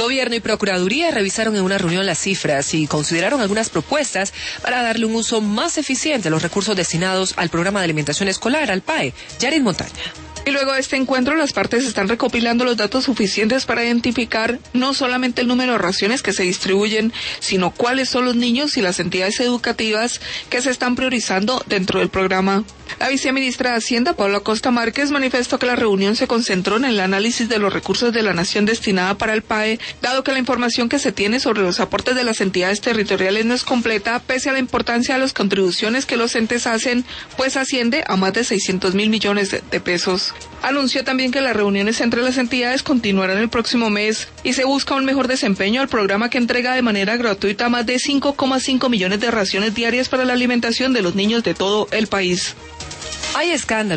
Gobierno y Procuraduría revisaron en una reunión las cifras y consideraron algunas propuestas para darle un uso más eficiente a los recursos destinados al programa de alimentación escolar, al PAE. Yarin Montaña. Y luego de este encuentro, las partes están recopilando los datos suficientes para identificar no solamente el número de raciones que se distribuyen, sino cuáles son los niños y las entidades educativas que se están priorizando dentro del programa. La viceministra de Hacienda, Paula Costa Márquez, manifestó que la reunión se concentró en el análisis de los recursos de la nación destinada para el PAE, dado que la información que se tiene sobre los aportes de las entidades territoriales no es completa, pese a la importancia de las contribuciones que los entes hacen, pues asciende a más de 600.000 millones de pesos. Anunció también que las reuniones entre las entidades continuarán el próximo mes y se busca un mejor desempeño al programa que entrega de manera gratuita más de 5,5 millones de raciones diarias para la alimentación de los niños de todo el país. Hay escándalo